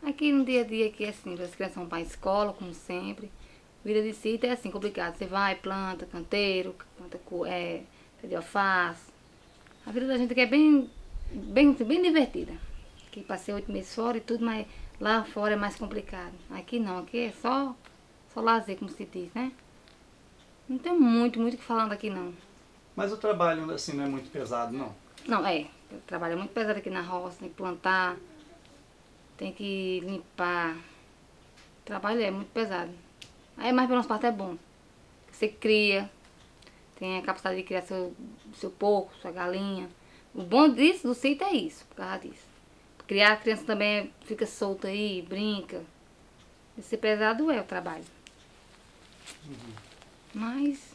Aqui no dia a dia aqui é assim, as crianças vão para a escola, como sempre. Vida de sítio é assim, complicado. Você vai, planta, canteiro, planta pé de alface. A vida da gente aqui é bem divertida. Aqui passei 8 meses fora e tudo, mas lá fora é mais complicado. Aqui não, aqui é só lazer, como se diz, né? Não tem muito o que falar daqui não. Mas o trabalho assim não é muito pesado, não? Não, eu trabalho muito pesado aqui na roça, tem que plantar, tem que limpar. O trabalho é muito pesado. Aí mais pela nossa parte é bom. Você cria, tem a capacidade de criar seu porco, sua galinha. O bom disso, do sítio é isso, por causa disso. Criar a criança também fica solta aí, brinca. Esse pesado é o trabalho. Mas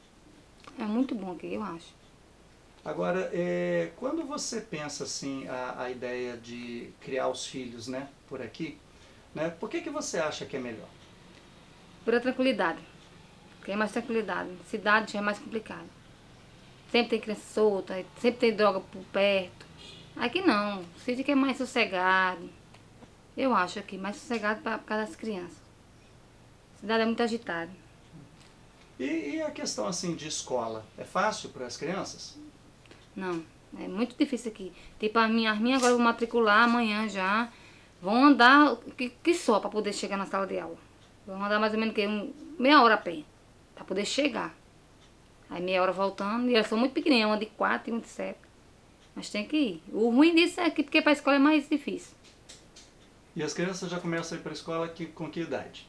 é muito bom aqui, eu acho. Agora, quando você pensa assim a ideia de criar os filhos, né, por aqui, né, por que você acha que é melhor? Por a tranquilidade. Porque é mais tranquilidade. Cidade já é mais complicado. Sempre tem criança solta, sempre tem droga por perto. Aqui não, sítio que é mais sossegado. Eu acho aqui, mais sossegado por causa das crianças. Cidade é muito agitada. E a questão assim de escola, é fácil para as crianças? Não, é muito difícil aqui. Tipo, as minhas agora eu vou matricular amanhã já. Vão andar que só para poder chegar na sala de aula. Vão andar mais ou menos meia hora a pé, para poder chegar. Aí meia hora voltando, e elas são muito pequenininhas, uma de 4 e uma de 7. Mas tem que ir. O ruim disso é que porque para a escola é mais difícil. E as crianças já começam a ir para a escola com que idade?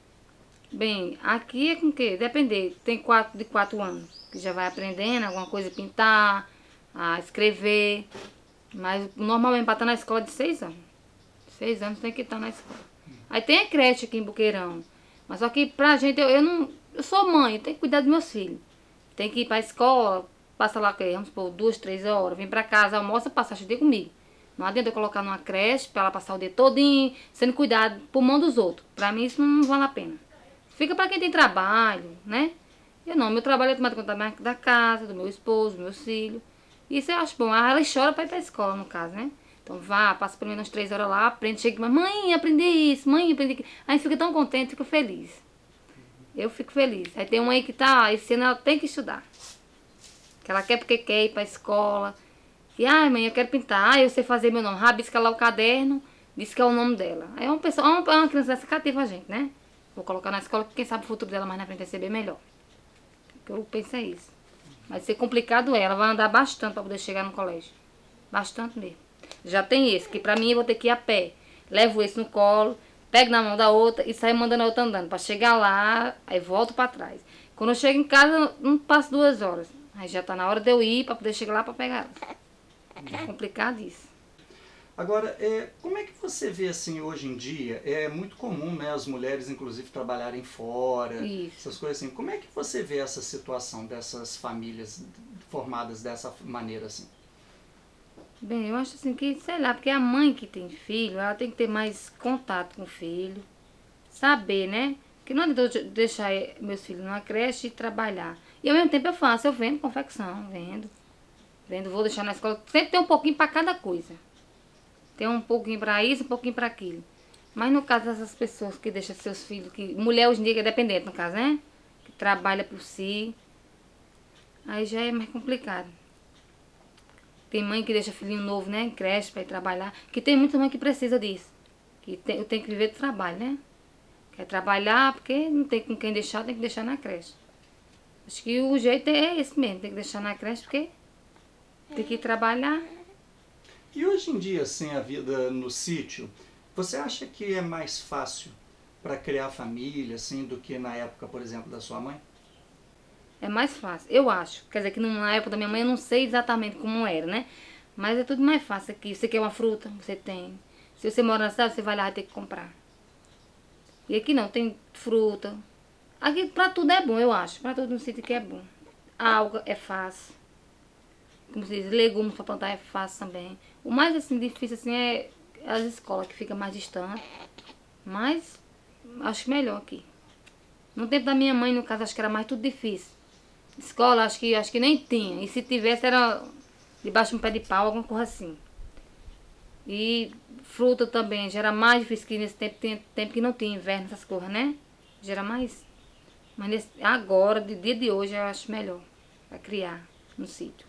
Bem, aqui é com o quê? Depender. Tem de 4 anos, que já vai aprendendo alguma coisa, a pintar, a escrever. Mas normalmente para estar na escola é de 6 anos. 6 anos tem que estar na escola. Aí tem a creche aqui em Buqueirão. Mas só que pra gente, eu não. Eu sou mãe, eu tenho que cuidar dos meus filhos. Tem que ir pra escola, passa lá, vamos supor, 2, 3 horas, vem pra casa, almoça, passa o dia comigo. Não adianta eu colocar numa creche pra ela passar o dia todinho, sendo cuidado por mão dos outros. Pra mim isso não vale a pena. Fica pra quem tem trabalho, né? Eu não, meu trabalho é tomar conta da casa, do meu esposo, dos meus filhos. Isso eu acho bom. Aí ela chora pra ir pra escola, no caso, né? Então vá, passa pelo menos 3 horas lá, aprende, chega, mas mãe, aprendi isso, mãe, aprendi aquilo. Aí fica tão contente, fica feliz. Eu fico feliz. Aí tem uma aí que tá, esse ano ela tem que estudar. Que ela quer porque quer ir pra escola. E, ai mãe, eu quero pintar. Ah, eu sei fazer meu nome. Rabisca lá o caderno, diz que é o nome dela. Aí é uma pessoa, uma criança dessa cativa a gente, né? Vou colocar na escola, que quem sabe o futuro dela mais na frente vai ser bem melhor. O que eu penso é isso. Vai ser complicado ela vai andar bastante pra poder chegar no colégio. Bastante mesmo. Já tem esse, que pra mim eu vou ter que ir a pé. Levo esse no colo, pego na mão da outra e saio mandando a outra andando. Pra chegar lá, aí volto pra trás. Quando eu chego em casa, não passo 2 horas. Aí já tá na hora de eu ir pra poder chegar lá pra pegar ela. É complicado isso. Agora, como é que você vê assim hoje em dia? É muito comum, né, as mulheres inclusive trabalharem fora, Isso. essas coisas assim. Como é que você vê essa situação dessas famílias formadas dessa maneira assim? Bem, eu acho assim que, sei lá, porque a mãe que tem filho, ela tem que ter mais contato com o filho. Saber, né? Que não adianta eu deixar meus filhos numa creche e trabalhar. E ao mesmo tempo eu vendo confecção, vendo, vou deixar na escola. Sempre tem um pouquinho para cada coisa. Tem um pouquinho para isso, um pouquinho para aquilo. Mas no caso dessas pessoas que deixam seus filhos, que mulher hoje em dia que é dependente, no caso, né? Que trabalha por si, aí já é mais complicado. Tem mãe que deixa filhinho novo, né, em creche para ir trabalhar, que tem muita mãe que precisa disso. Eu tenho que viver do trabalho, né? Quer trabalhar, porque não tem com quem deixar, tem que deixar na creche. Acho que o jeito é esse mesmo, tem que deixar na creche, porque tem que ir trabalhar. E hoje em dia, assim, a vida no sítio, você acha que é mais fácil para criar família, assim, do que na época, por exemplo, da sua mãe? É mais fácil, eu acho. Quer dizer que na época da minha mãe eu não sei exatamente como era, né? Mas é tudo mais fácil aqui. Você quer uma fruta, você tem. Se você mora na cidade, você vai lá e tem que comprar. E aqui não, tem fruta. Aqui pra tudo é bom, eu acho. Pra tudo no sítio aqui é bom. A água é fácil. Como se diz, legumes para plantar é fácil também. O mais assim difícil assim é as escolas que fica mais distante, mas acho melhor aqui. No tempo da minha mãe, no caso, acho que era mais tudo difícil. Escola, acho que nem tinha. E se tivesse era debaixo de um pé de pau, alguma coisa assim. E fruta também, gera mais difícil que nesse tempo, tem tempo que não tem inverno, essas coisas, né? Gera mais. Mas agora, de dia de hoje, eu acho melhor para criar no sítio.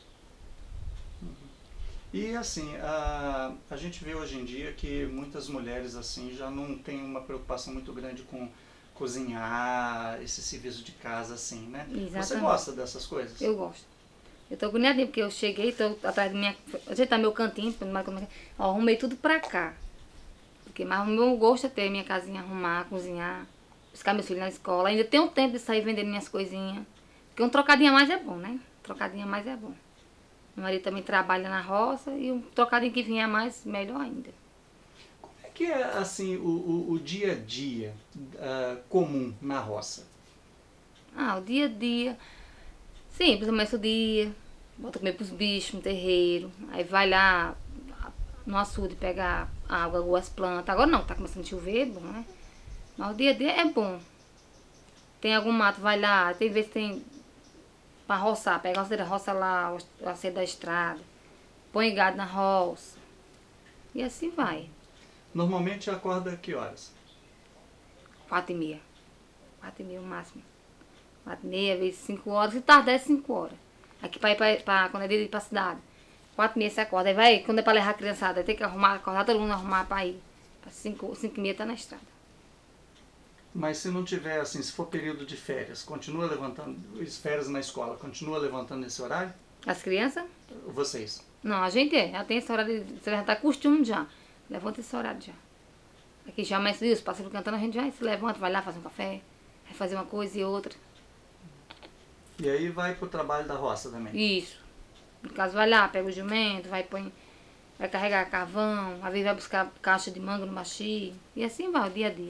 E assim, a gente vê hoje em dia que muitas mulheres assim já não têm uma preocupação muito grande com cozinhar, esse serviço de casa assim, né? Você Exatamente. gosta dessas coisas? Eu gosto. Eu tô agoniadinha porque eu cheguei, tô atrás da minha. Ajeitar meu cantinho, ó, arrumei tudo pra cá. Porque, mas o meu gosto é ter minha casinha, arrumar, cozinhar, buscar meus filhos na escola. Ainda tenho tempo de sair vendendo minhas coisinhas. Porque um trocadinho a mais é bom, né? Trocadinho a mais é bom. Meu marido também trabalha na roça e um trocadinho que vinha a mais, melhor ainda. Como é que é assim o dia a dia comum na roça? Ah, o dia a dia. Simples, começa o dia, bota comer pros bichos no terreiro. Aí vai lá no açude pegar água, aguar as plantas. Agora não, tá começando a chover, é bom, né? Mas o dia a dia é bom. Tem algum mato, vai lá. Tem vezes que tem pra roçar. Pega a roça, roça lá, a cedo da estrada. Põe gado na roça. E assim vai. Normalmente acorda a que horas? 4h30. 4h30 o máximo. 4h30, vezes 5 horas. Se tarde é 5 horas. Aqui pra ir quando é de ir pra cidade. 4h30 você acorda. Aí vai, quando é pra levar a criançada, tem que arrumar, acordar todo mundo arrumar pra ir. Pra 5h30 tá na estrada. Mas se não tiver assim, se for período de férias, continua levantando, férias na escola, continua levantando esse horário? As crianças? Vocês? Não, a gente já tem esse horário de se levantar costume já. Levanta esse horário já. Aqui já amanhece os pássaros cantando, a gente já se levanta, vai lá fazer um café, vai fazer uma coisa e outra. E aí vai pro trabalho da roça também? Isso. No caso, vai lá, pega o jumento, vai carregar carvão, às vezes vai buscar caixa de manga no machi. E assim vai, o dia a dia.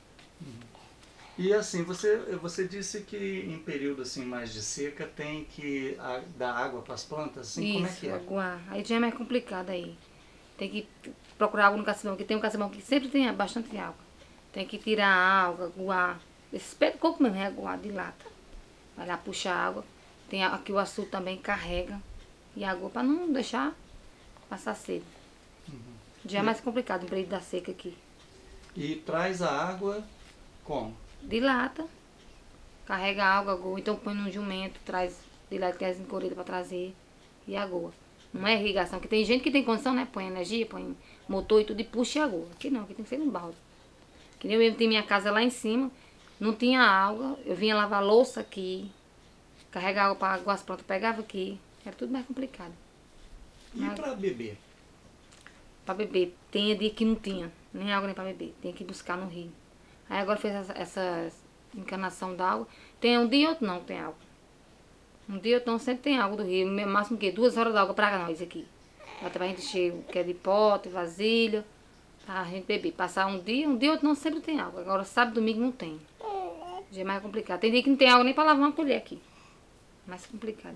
E assim, você disse que em período assim mais de seca tem que dar água para as plantas, assim, como é que Isso, é? aguar. Aí já é mais complicado aí. Tem que procurar água no cacimão, que tem um cacimão que sempre tem bastante água. Tem que tirar a água, aguar. Esse pé de coco mesmo é aguar de lata. Vai lá puxar água. Tem aqui o açude também carrega. E água para não deixar passar sede. Já é E, mais complicado no período da seca aqui. e traz a água como? De lata. Carrega água, agoa. Então põe num jumento, traz de lata que é encorrida para trazer. E agoa. Não é irrigação, que tem gente que tem condição, né? Põe energia, põe motor e tudo e puxa e agoa. Aqui não, aqui tem que ser no balde. Que nem eu mesmo tenho minha casa lá em cima, não tinha água, eu vinha lavar louça aqui, carregar água para aguar as plantas, pegava aqui. Era tudo mais complicado. E Mas para beber? para beber, tinha dia que não tinha, nem água nem para beber, tinha que buscar no rio. Aí agora fez essa encanação d'água. Tem um dia e outro não tem água. Um dia ou outro não sempre tem água do rio. No máximo que 2 horas d'água para nós aqui. Até pra gente encher o que é de pote, vasilha, pra gente beber. Passar um dia outro não sempre tem água. Agora sábado e domingo não tem. Já é mais complicado. Tem dia que não tem água nem pra lavar uma colher aqui. Mais complicado.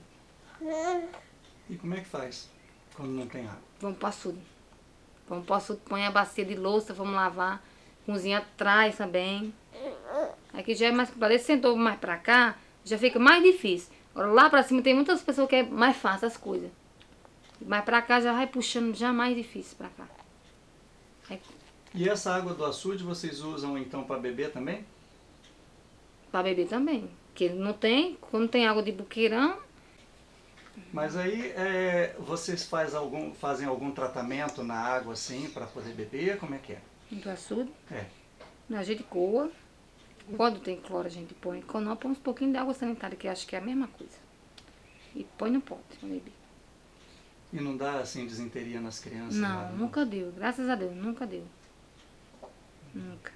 E como é que faz quando não tem água? Vamos pro açude. Vamos pro açude, põe a bacia de louça, vamos lavar. Cozinha atrás também. Aqui já é mais complicado. Esse sentou mais pra cá, já fica mais difícil. Agora lá pra cima tem muitas pessoas que é mais fácil as coisas. Mas pra cá já vai puxando já mais difícil pra cá. Aí, E essa água do açude vocês usam então para beber também? pra beber também. Porque não tem, quando tem água de buqueirão, Mas aí vocês fazem algum tratamento na água assim para poder beber? Como é que é? do açude, É. a gente coa. Quando tem cloro a gente põe. Quando não, põe uns pouquinhos de água sanitária, que eu acho que é a mesma coisa. E põe no pote pra beber. E não dá assim desinteria nas crianças? Não, Nada, não? nunca deu. Graças a Deus, nunca deu. Nunca.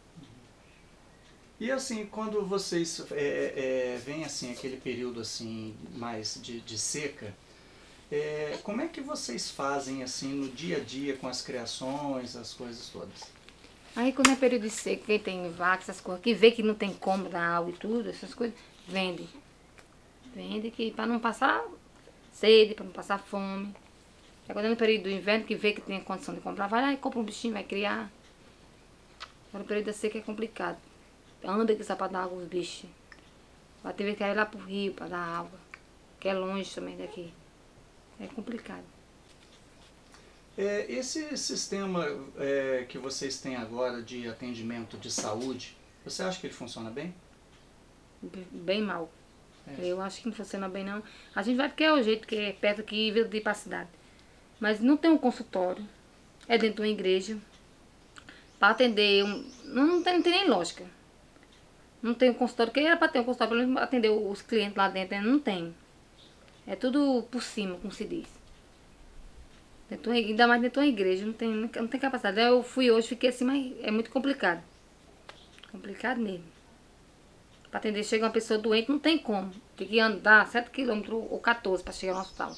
E assim, quando vocês vem assim aquele período assim mais de seca, como é que vocês fazem assim no dia a dia com as criações, as coisas todas? Aí quando é período de seca, quem tem vaca, essas coisas, que vê que não tem como dar água e tudo, essas coisas, vende. Vende que pra não passar sede, pra não passar fome. Aí quando é no período do inverno, que vê que tem condição de comprar, vai lá e compra um bichinho, vai criar. Agora o período da seca é complicado. Anda aqui só pra dar água aos bichos. Vai ter que ir lá pro rio pra dar água. Que é longe também daqui. É complicado. Esse sistema que vocês têm agora de atendimento de saúde, você acha que ele funciona bem? Bem mal. É. Eu acho que não funciona bem não. A gente vai porque é o jeito que é perto aqui e veio de ir pra cidade. Mas não tem um consultório. É dentro de uma igreja. Pra atender não tem nem lógica. Não tem um consultório, que era pra ter um consultório, pelo menos atender os clientes lá dentro, né? Não tem. É tudo por cima, como se diz. Ainda mais dentro de uma igreja, não tem capacidade. Eu fui hoje, fiquei assim, mas é muito complicado. Complicado mesmo. Pra atender, chega uma pessoa doente, não tem como. Tem que andar 7 quilômetros ou 14 pra chegar no hospital.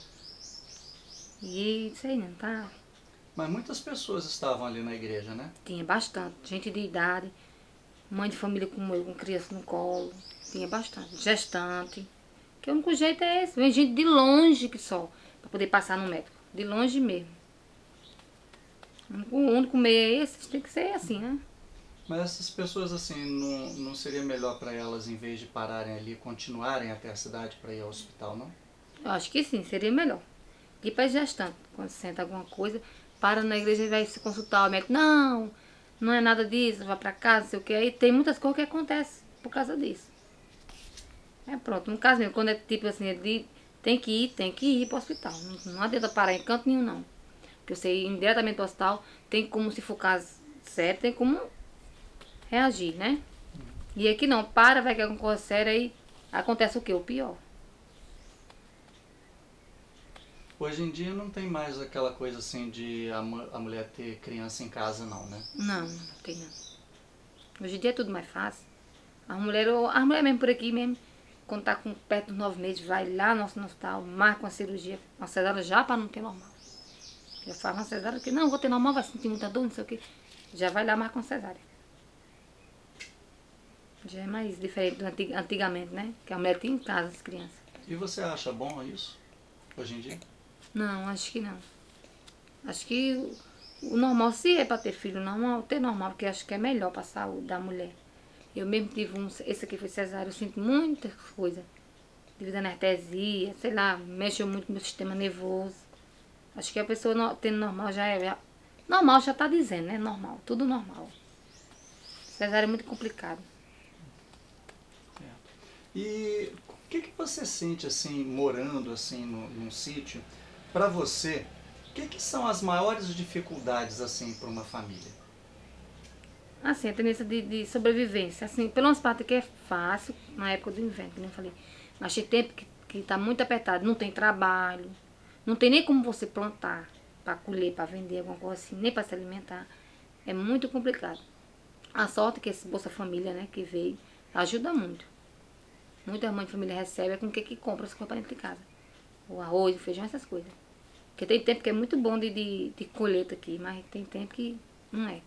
E isso aí não tá. Mas muitas pessoas estavam ali na igreja, né? Tinha bastante. Gente de idade, mãe de família como eu, com criança no colo. Tinha bastante. Gestante. Que o único jeito é esse. Vem gente de longe que só. Pra poder passar no médico. De longe mesmo. O único meio é esse. Tem que ser assim, né? Mas essas pessoas, assim, não seria melhor para elas, em vez de pararem ali, continuarem até a cidade para ir ao hospital, não? Eu acho que sim, seria melhor. Ir para gestante, quando senta alguma coisa, para na igreja e vai se consultar o médico. Não, não é nada disso, vai para casa, não sei o que. Aí tem muitas coisas que acontecem por causa disso. É pronto, no caso mesmo, quando é tipo assim, tem que ir para o hospital. Não adianta parar em canto nenhum, não. Porque você ir diretamente para o hospital, tem como, se for caso sério, tem como reagir, né? E aqui não, vai que é alguma coisa séria aí acontece o quê? O pior. Hoje em dia não tem mais aquela coisa assim de a mulher ter criança em casa, não, né? Não, não tem não. Hoje em dia é tudo mais fácil. As mulheres mesmo por aqui mesmo, quando tá com perto dos 9 meses, vai lá no hospital, marca uma cirurgia, uma cesárea já para não ter normal. Já faz uma cesárea que não, vou ter normal, vai sentir muita dor, não sei o que. Já vai lá, marca uma cesárea. Já é mais diferente do antigamente, né? Que a mulher tinha em casa as crianças. E você acha bom isso, hoje em dia? Não, acho que não. Acho que o normal, se é para ter filho, normal, ter normal, porque acho que é melhor para a saúde da mulher. Eu mesmo tive esse aqui foi cesárea, eu sinto muitas coisas. Devido à anestesia, sei lá, mexeu muito no meu sistema nervoso. Acho que a pessoa tendo normal já é. Normal já tá dizendo, né? Normal, tudo normal. Cesárea é muito complicado. É. E o que você sente assim, morando assim num sítio? Para você, o que são as maiores dificuldades assim para uma família? Assim, a tendência de sobrevivência. Assim, pelo menos parte que é fácil, na época do inverno, como eu falei. Mas tem tempo que tá muito apertado, não tem trabalho, não tem nem como você plantar para colher, para vender, alguma coisa assim, nem para se alimentar. É muito complicado. A sorte que esse Bolsa Família, né, que veio, ajuda muito. Muita mãe de família recebe, é com o que compra as coisas para dentro de casa. O arroz, o feijão, essas coisas. Porque tem tempo que é muito bom de colheita aqui, mas tem tempo que não é.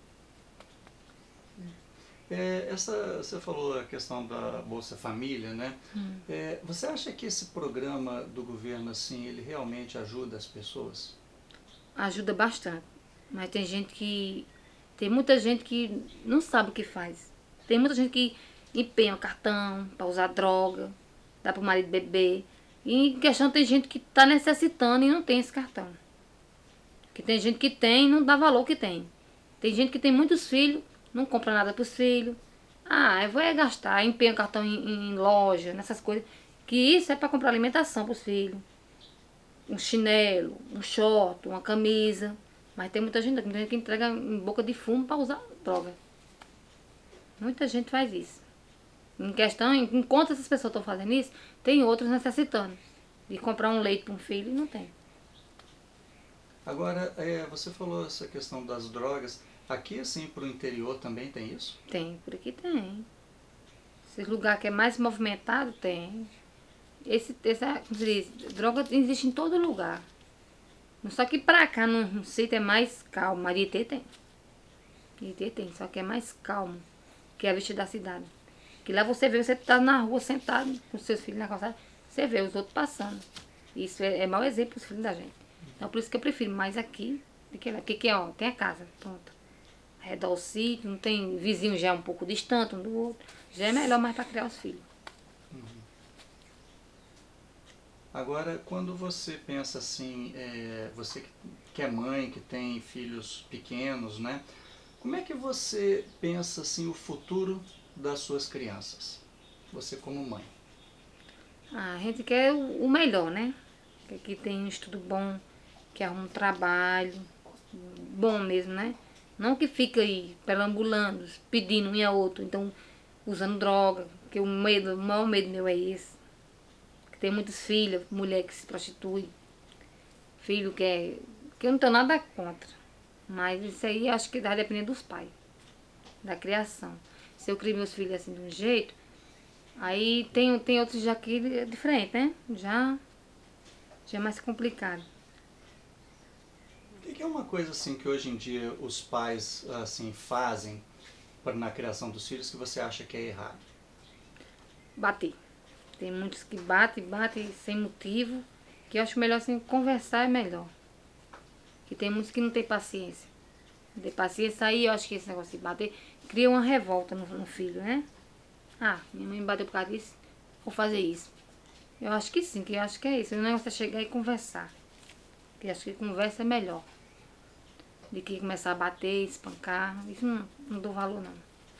Você falou a questão da Bolsa Família, né? Você acha que esse programa do governo assim, ele realmente ajuda as pessoas? Ajuda bastante. Mas tem muita gente que não sabe o que faz. Tem muita gente que empenha o cartão para usar droga, dá pro marido beber. E em questão tem gente que tá necessitando e não tem esse cartão. Que tem gente que tem e não dá valor que tem. Tem gente que tem muitos filhos, não compra nada pros filhos. Ah, eu vou gastar, empenha o cartão em loja, nessas coisas. Que isso é para comprar alimentação pros filhos. Um chinelo, um short, uma camisa. Mas tem muita gente que entrega em boca de fumo para usar droga. Muita gente faz isso. Em questão, enquanto essas pessoas estão fazendo isso, tem outros necessitando de comprar um leite para um filho e não tem. Agora, você falou essa questão das drogas. Aqui, assim, para o interior também tem isso? Tem, por aqui tem. Esse lugar que é mais movimentado tem. Como se diz, droga existe em todo lugar. Só que pra cá, no sítio, é mais calmo. Marité tem. Marité tem, só que é mais calmo que a vista da cidade. Que lá você tá na rua sentado com seus filhos na calçada, você vê os outros passando. Isso é mau exemplo pros filhos da gente. Então por isso que eu prefiro mais aqui do que lá. Que ó, tem a casa, pronto. Redor o sítio, não tem vizinho já um pouco distante um do outro. Já é melhor mais para criar os filhos. Agora, quando você pensa assim, você que que é mãe, que tem filhos pequenos, né? Como é que você pensa assim o futuro das suas crianças? Você como mãe. A gente quer o melhor, né? Que tem um estudo bom, que arruma um trabalho bom mesmo, né? Não que fica aí perambulando, pedindo um e a outro, então usando droga, que o maior medo meu é esse. Que tem muitos filhos, mulher que se prostitui, filho que eu não tenho nada contra. Mas isso aí acho que vai depender dos pais, da criação. Se eu crio meus filhos assim de um jeito, aí tem outros já que é diferente, né? Já é mais complicado. O que é uma coisa assim que hoje em dia os pais assim fazem na criação dos filhos que você acha que é errado? Bater. Tem muitos que batem sem motivo, que eu acho melhor assim, conversar é melhor. Que tem muitos que não tem paciência. Não tem paciência aí, eu acho que esse negócio de bater cria uma revolta no filho, né? Ah, minha mãe me bateu por causa disso, vou fazer isso. Eu acho que sim, que eu acho que é isso. O negócio é chegar e conversar. Que eu acho que conversa é melhor. De que começar a bater, espancar. Isso não dou valor não.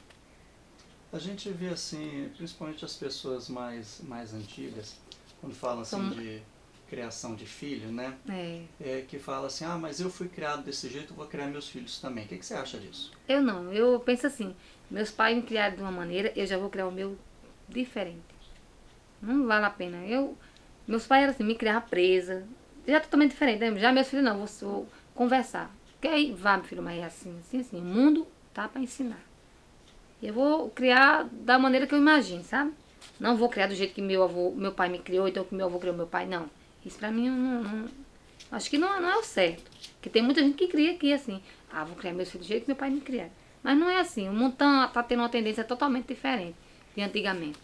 A gente vê assim, principalmente as pessoas mais antigas, quando falam assim São, de criação de filho, né? é, Que fala assim, ah, mas eu fui criado desse jeito, eu vou criar meus filhos também. O que você acha disso? eu não, eu penso assim, meus pais me criaram de uma maneira, eu já vou criar o meu diferente. Não vale a pena. Meus pais eram assim, me criavam presa. Já totalmente diferente, né? Já meus filhos não, vou conversar. Que aí, vá, meu filho, mas é assim, assim, assim. O mundo tá para ensinar. E eu vou criar da maneira que eu imagino, sabe? Não vou criar do jeito que meu pai me criou, então que meu avô criou meu pai, não. Isso pra mim acho que não é o certo. Porque tem muita gente que cria aqui assim. Ah, vou criar meus filhos do jeito que meu pai me criou. Mas não é assim. O mundo tá tendo uma tendência totalmente diferente de antigamente.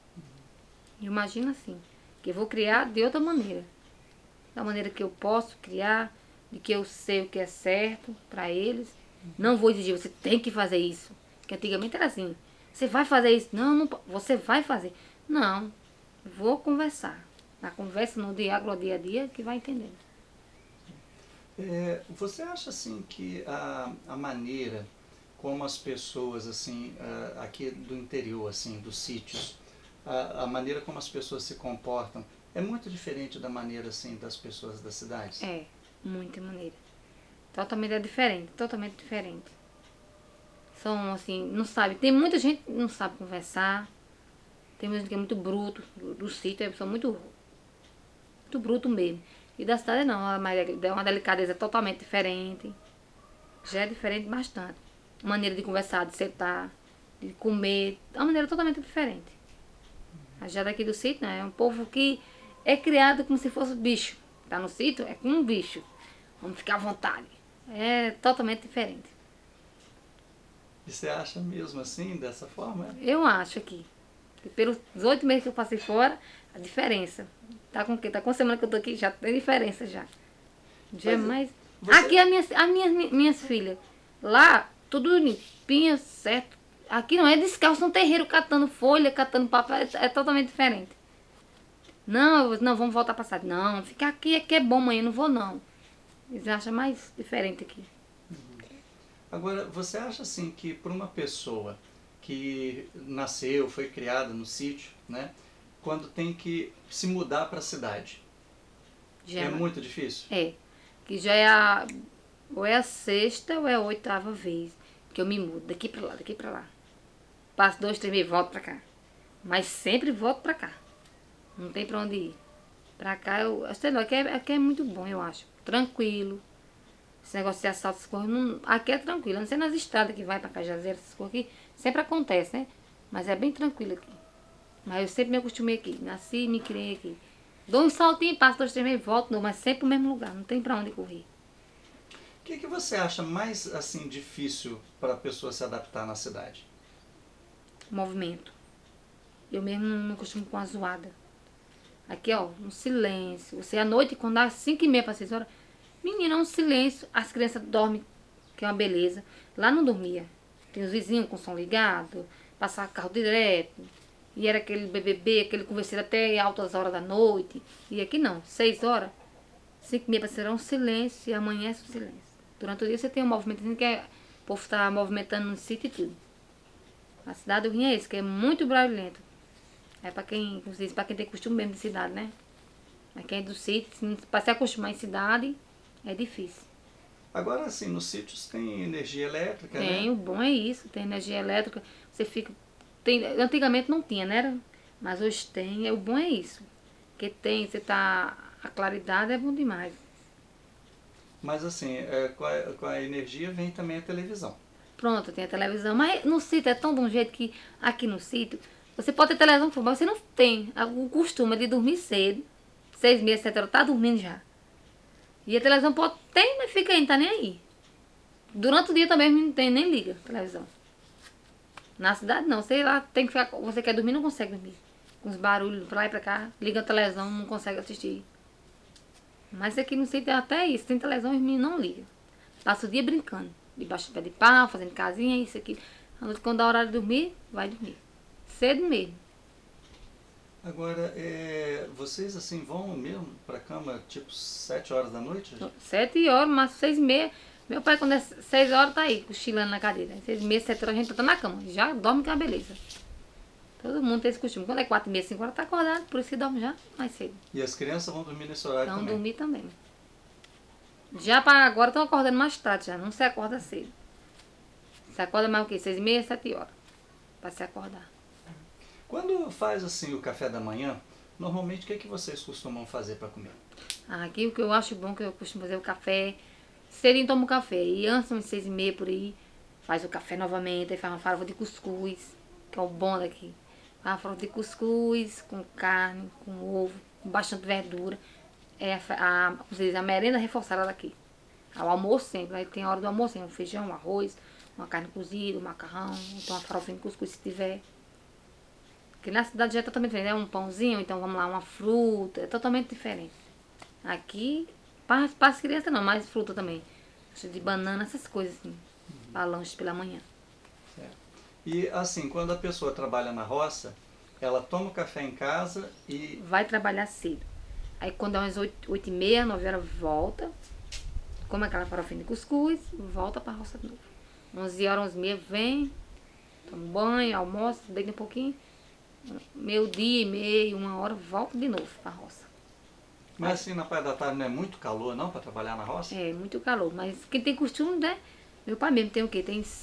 Eu imagino assim. Que eu vou criar de outra maneira. Da maneira que eu posso criar, de que eu sei o que é certo pra eles. Não vou exigir, você tem que fazer isso. Que antigamente era assim. Você vai fazer isso? Não, não, você vai fazer. Não, vou conversar. Na conversa, no diálogo, dia a dia, que vai entendendo. Você acha assim que a maneira como as pessoas assim aqui do interior assim dos sítios a maneira como as pessoas se comportam é muito diferente da maneira assim das pessoas das cidades? É, muita maneira. Totalmente é diferente, totalmente diferente. São assim, não sabe. Tem muita gente que não sabe conversar. Tem muita gente que é muito bruto. Do sítio, é pessoa muito bruto mesmo. E da cidade não, é uma delicadeza totalmente diferente. Já é diferente bastante. A maneira de conversar, de sentar, de comer, é uma maneira totalmente diferente. Já daqui do sítio, né? É um povo que é criado como se fosse bicho. Tá no sítio, é como um bicho. Vamos ficar à vontade. É totalmente diferente. E você acha mesmo assim, dessa forma? Eu acho aqui. Que pelos 8 meses que eu passei fora, a diferença. Tá com o quê? Tá com a semana que eu tô aqui, já tem diferença já. Já é Mas mais. você Aqui minhas filhas. Lá, tudo limpinho, certo. Aqui não é descalço no terreiro, catando folha, catando papel, é totalmente diferente. Não, vamos voltar pra cidade. Não, ficar aqui é que é bom, mãe, eu não vou não. Eles acham mais diferente aqui. agora você acha assim que para uma pessoa que nasceu, foi criada no sítio, né, quando tem que se mudar para a cidade, Já é muito difícil? que já ou é a sexta ou é a oitava vez que eu me mudo, daqui pra lá, daqui pra lá. Passo 2, 3 meses, volto pra cá. Mas sempre volto pra cá. Não tem pra onde ir. Pra cá, sei lá, aqui é muito bom, eu acho. Tranquilo. Esse negócio de assalto, essas coisas, aqui é tranquilo. A não ser nas estradas que vai pra Cajazeiras, essas coisas aqui, sempre acontece, né? Mas é bem tranquilo aqui. Mas eu sempre me acostumei aqui. Nasci e me criei aqui. Dou um saltinho, passo 2, 3 meses, volto, mas sempre no mesmo lugar. Não tem pra onde correr. O que você acha mais assim difícil para a pessoa se adaptar na cidade? Movimento. Eu mesmo não costumo com a zoada. Aqui, ó, um silêncio. Você à noite, quando dá 5h30 para 6 horas, menina, um silêncio. As crianças dormem, que é uma beleza. Lá não dormia. Tem os vizinhos com som ligado, passava carro direto. E era aquele BBB, aquele converseiro até altas horas da noite. E aqui não, 6 horas. 5h30 será um silêncio e amanhece um silêncio. Durante o dia você tem um movimento que é, o povo está movimentando no sítio e tudo. A cidade do Rio é esse, que é muito barulhento. É para quem, como se diz, para quem tem costume mesmo de cidade, né? Mas quem é do sítio, para se acostumar em cidade, é difícil. Agora, assim, nos sítios tem energia elétrica, né? Tem, o bom é isso, tem energia elétrica, você fica. Tem, antigamente não tinha, né? Mas hoje tem, o bom é isso. Porque tem, você tá. A claridade é bom demais. Mas, assim, com a energia vem também a televisão. Pronto, tem a televisão. Mas no sítio é tão de um jeito que aqui no sítio, você pode ter televisão, mas você não tem o costume de dormir cedo. 6h30, 7 horas, tá dormindo já. E a televisão pode ter, mas fica aí, não tá nem aí. Durante o dia também não tem, nem liga a televisão. Na cidade não, sei lá, tem que ficar, você quer dormir, não consegue dormir. Com os barulhos pra lá e pra cá, liga a televisão, não consegue assistir. Mas aqui no sítio é até isso, tem televisão e os meninos não ligam. Passa o dia brincando, debaixo do pé de pau, fazendo casinha, isso aqui. À noite, quando dá hora de dormir, vai dormir. Cedo mesmo. Agora, vocês, assim, vão mesmo pra cama, tipo, 7 horas da noite? 7 horas, mas 6h30. Meu pai, quando é 6 horas, tá aí, cochilando na cadeira. 6h30, 7 horas, a gente tá na cama. Já dorme com a beleza. Todo mundo tem esse costume. Quando é 4h30, 5 horas, tá acordado. Por isso que dorme já mais cedo. E as crianças vão dormir nesse horário Então, também? dormir também. Já para agora, estão acordando mais tarde já. Não se acorda cedo. Se acorda mais o quê? 6h30, 7 horas. Pra se acordar. Quando faz, assim, o café da manhã, normalmente o que é que vocês costumam fazer para comer? Aqui o que eu acho bom, que eu costumo fazer o café. Cedinho tomo café. E antes, umas 6h30 por aí, faz o café novamente. Aí faz uma farofa de cuscuz, que é o bom daqui. Faz uma farofa de cuscuz, com carne, com ovo, com bastante verdura. É como se diz, a merenda reforçada daqui. Ao almoço sempre. Aí tem a hora do almoço, tem um feijão, um arroz, uma carne cozida, um macarrão, então uma farofinha de cuscuz se tiver. Porque na cidade já é totalmente diferente. É um pãozinho, então vamos lá, uma fruta. É totalmente diferente. Aqui, para as crianças não, mas fruta também. De banana, essas coisas assim. Para lanche pela manhã. Certo. E, assim, quando a pessoa trabalha na roça, ela toma o café em casa e... Vai trabalhar cedo. Aí quando é umas 8h30, 9 horas, volta. Come aquela farofinha de cuscuz, volta para a roça de novo. 11 horas, 11h30, vem, toma um banho, almoça, deita um pouquinho. Meio-dia e meio, 1 hora, volta de novo para a roça. Mas assim, na parte da tarde não é muito calor não para trabalhar na roça? É, muito calor. Mas quem tem costume, né? Meu pai mesmo tem o quê? Tem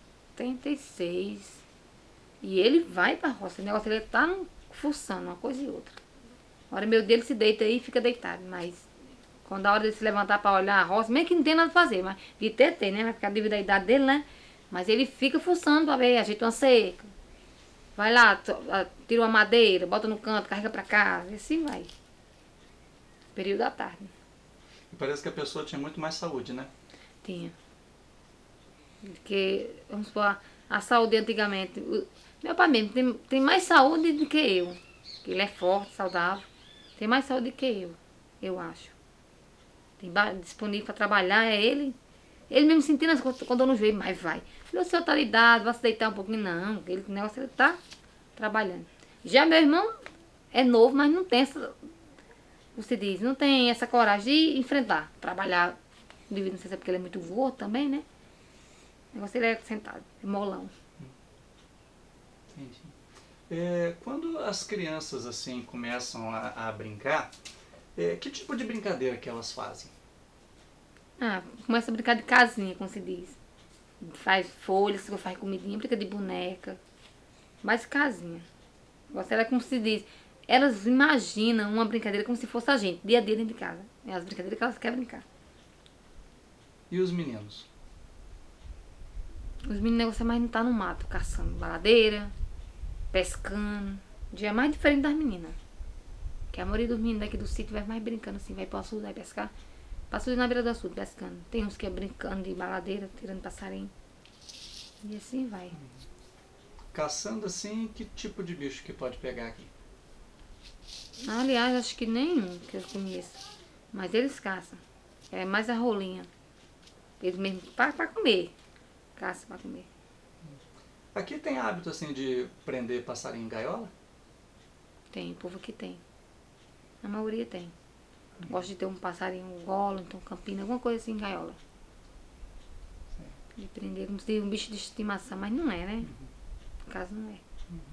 76. E ele vai pra roça. O negócio ele tá fuçando uma coisa e outra. A hora meu dele se deita aí e fica deitado. Mas quando a hora de se levantar pra olhar a roça, mesmo que não tem nada pra fazer, mas de ter tem, né? Vai ficar devido à idade dele, né? Mas ele fica fuçando pra ver, ajeita uma seca. Vai lá, tira uma madeira, bota no canto, carrega pra casa. E assim vai. Período da tarde. E parece que a pessoa tinha muito mais saúde, né? Tinha. Porque, vamos supor, a saúde antigamente. Meu pai mesmo tem mais saúde do que eu. Ele é forte, saudável. Tem mais saúde do que eu acho. Tem disponível para trabalhar, é ele. Ele mesmo sentindo as coisas quando eu não vejo, mas vai. Filho, o senhor tá de idade, vai se deitar um pouquinho. Não, aquele negócio ele tá trabalhando. Já meu irmão é novo, mas não tem essa, você diz, não tem essa coragem de enfrentar, trabalhar. Devido, não sei se é porque ele é muito gordo também, né? O negócio ele é sentado, é molão. Entendi. Quando as crianças assim começam a brincar, que tipo de brincadeira que elas fazem? Ah, começa a brincar de casinha, como se diz. Faz folhas, faz comidinha, brinca de boneca. Mais casinha. Gosta ela como se diz. Elas imaginam uma brincadeira como se fosse a gente, dia a dia dentro de casa. É as brincadeiras que elas querem brincar. E os meninos? Os meninos negócio é mais não tá no mato, caçando baladeira, pescando. O dia é mais diferente das meninas. Que a maioria dos meninos daqui do sítio vai mais brincando assim, vai pro açude, vai pescar. Passa na beira do açude, pescando. Tem uns que é brincando de baladeira, tirando passarinho. E assim vai. Caçando assim, que tipo de bicho que pode pegar aqui? Aliás, acho que nenhum que eu conheço. Mas eles caçam. É mais a rolinha. Eles mesmo para comer. Caça para comer. Aqui tem hábito assim de prender passarinho em gaiola? Tem, o povo que tem. A maioria tem. Gosto de ter um passarinho, um golo, então campina, alguma coisa assim, gaiola. De prender, como se diz, um bicho de estimação, mas não é, né? No caso não é.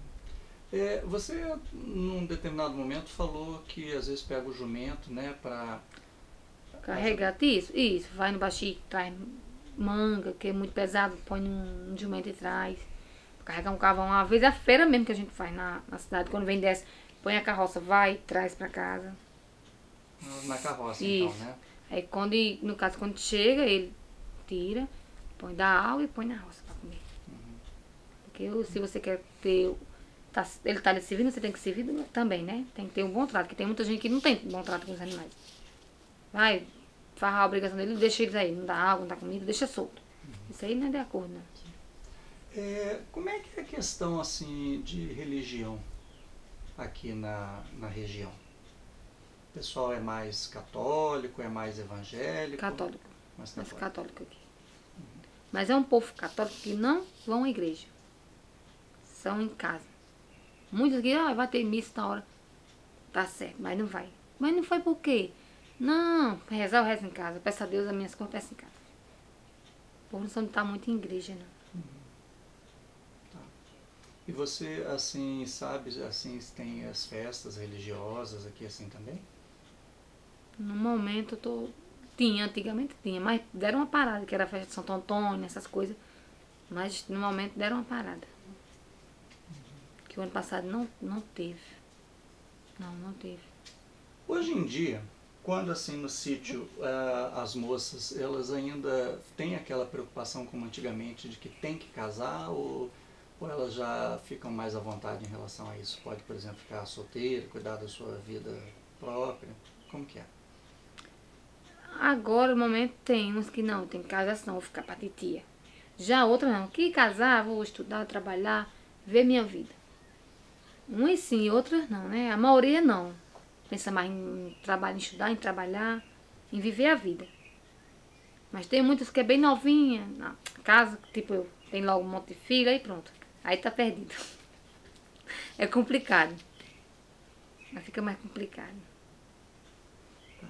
Você, num determinado momento, falou que às vezes pega o jumento, né, para Carregar, isso. Vai no baixinho, traz manga, que é muito pesado, põe num jumento e traz. Carregar um cavalo. Uma vez a feira mesmo que a gente faz na cidade, quando vem desce, põe a carroça, vai, traz pra casa. na carroça, então, Isso. né? Aí quando, no caso, quando chega, ele tira, põe da água e põe na roça pra comer. Porque se você quer ter. Ele tá lhe servindo, você tem que servir também, né? Tem que ter um bom trato, porque tem muita gente que não tem bom trato com os animais. Vai, faz a obrigação dele, deixa eles aí, não dá água, não dá comida, deixa solto. Isso aí não é de acordo, não. Como é que é a questão, assim, de religião aqui na região? O pessoal é mais católico, é mais evangélico? Católico. Mais Mais católico. católico aqui. Mas é um povo católico que não vão à igreja. São em casa. Muitos que, vai ter missa na hora. Tá certo, mas não vai. Mas não foi por quê? Não, pra rezar eu rezo em casa. Peço a Deus as minhas coisas, peço em casa. O povo não são de estar muito em igreja, não. Tá. E você, assim, sabe, assim, se tem as festas religiosas aqui assim também? No momento eu tô. Tinha, antigamente tinha, mas deram uma parada, que era a festa de Santo Antônio, essas coisas. Mas no momento deram uma parada. Que o ano passado não teve. Não teve. Hoje em dia, quando assim no sítio as moças, elas ainda têm aquela preocupação como antigamente de que tem que casar ou elas já ficam mais à vontade em relação a isso? Pode, por exemplo, ficar solteira, cuidar da sua vida própria? Como que é? Agora, no momento, tem uns que não, tem que casar, senão vou ficar pra titia. Já outras não, que casar, vou estudar, trabalhar, ver minha vida. Umas sim, outras não, né? A maioria não. Pensa mais em trabalho, em estudar, em trabalhar, em viver a vida. Mas tem muitas que é bem novinha, na casa, tipo eu, tem logo um monte de filho, aí pronto. Aí tá perdido. É complicado. Aí fica mais complicado.